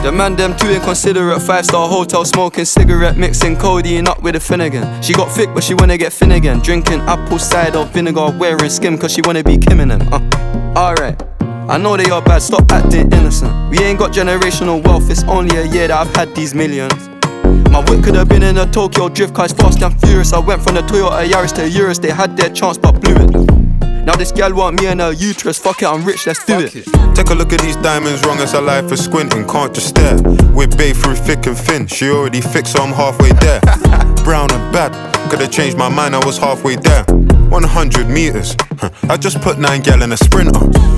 The man them too inconsiderate. 5-star hotel smoking cigarette, mixing codeine up with a Finnegan. She got thick but she wanna get thin again. Drinking apple cider vinegar, wearing skim cause she wanna be Kim and them. Alright, I know they are bad, stop acting innocent. We ain't got generational wealth, it's only a year that I've had these millions. My whip could have been in a Tokyo drift car, it's fast and furious. I went from the Toyota Yaris to Urus, they had their chance but blew it. Now this gal want me and her uterus, fuck it, I'm rich, let's do it. Take a look at these diamonds, wrong as her life is squinting, can't just stare. We're bae through thick and thin, she already fixed so I'm halfway there. Brown and bad, could've changed my mind, I was halfway there. 100 meters, I just put 9 gal in a Sprinter.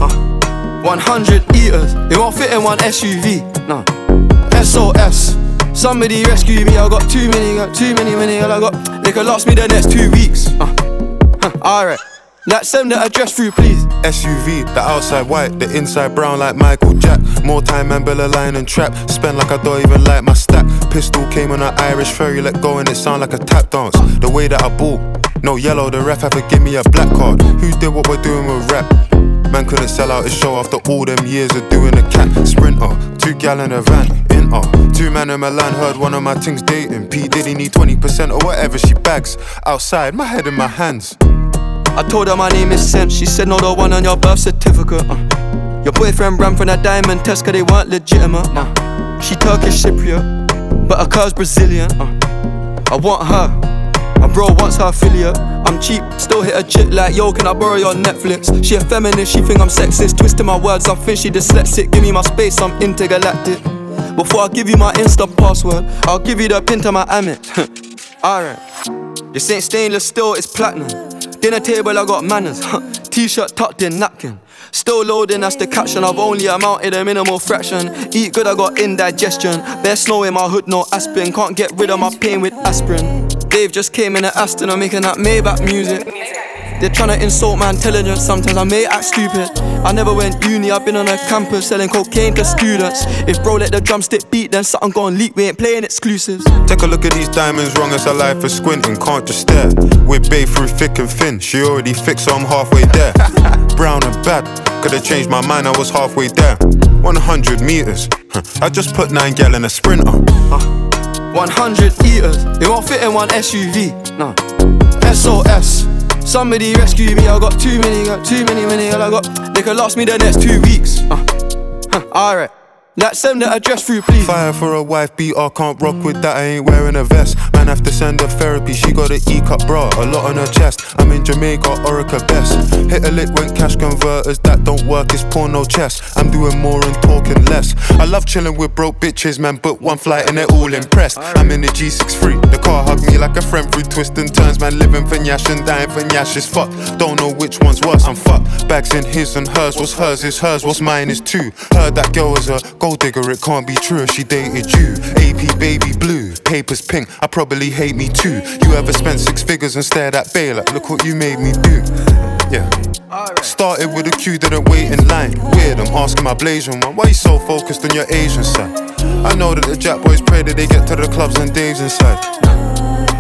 100 eaters, it won't fit in one SUV, no. SOS, somebody rescue me, I got too many, I got, they could last me the next 2 weeks. Alright, like send the address through please. SUV, the outside white, the inside brown like Michael Jack. More time man, Bella line and trap, spend like I don't even like my stack. Pistol came on an Irish ferry, let go and it sound like a tap dance. The way that I ball, no yellow, the ref had to give me a black card. Who did what we're doing with rap? Man couldn't sell out his show after all them years of doing a cat. Sprinter, 2 gal in a van, Inter. 2 man in Milan, heard one of my things dating. P Diddy need 20% or whatever she bags. Outside, my head in my hands. I told her my name is Sense, she said no, the one on your birth certificate. Your boyfriend ran from that diamond test cause they weren't legitimate. She Turkish Cypriot, but her car's Brazilian. I want her, my bro wants her affiliate. I'm cheap, still hit a chick like, yo, can I borrow your Netflix? She a feminist, she think I'm sexist. Twisting my words, I think she dyslexic. Give me my space, I'm intergalactic. Before I give you my Insta password, I'll give you the pin to my Amex. Alright, this ain't stainless steel, it's platinum. Dinner table, I got manners. T-shirt tucked in, napkin. Still loading, that's the caption. I've only amounted a minimal fraction. Eat good, I got indigestion. Bare snow in my hood, no aspirin. Can't get rid of my pain with aspirin. Dave just came in at Aston, I'm making that Maybach music. They're tryna insult my intelligence, sometimes I may act stupid. I never went uni, I've been on a campus selling cocaine to students. If bro let the drumstick beat, then something gon' leak, we ain't playing exclusives. Take a look at these diamonds, wrong as her life is squinting, can't just stare. We're bae through thick and thin, she already fixed so I'm halfway there. Brown and bad, could've changed my mind, I was halfway there. 100 meters, I just put 9 gal in a Sprinter. 100 eaters, it won't fit in one SUV, no. SOS, somebody rescue me, I got too many, I got, they could last me the next 2 weeks. Alright, like send the address through please. Fire for a wife beater, can't rock with that, I ain't wearing a vest. Man have to send her therapy, she got an E-cup bra, a lot on her chest. I'm in Jamaica, Orica best. Hit a lick when cash converters, that don't work, it's porno chess. I'm doing more and talking less. I love chilling with broke bitches, man, book one flight and they're all impressed. I'm in the G63, the car hugged me like a friend through twists and turns. Man living for Nyash and dying for Nyash is fucked. Don't know which one's worse, I'm fucked. Bags in his and hers, what's hers is hers, what's mine is too. Heard that girl was a gold digger, it can't be true if she dated you. AP baby blue, papers pink, I probably hate me too. You ever spent 6 figures and stared at Bae like, look what you made me do. Yeah. Started with a queue, didn't wait in line. Weird, I'm asking my Blasian one, why you so focused on your Asian side? I know that the Jack boys pray that they get to the clubs and Dave's inside.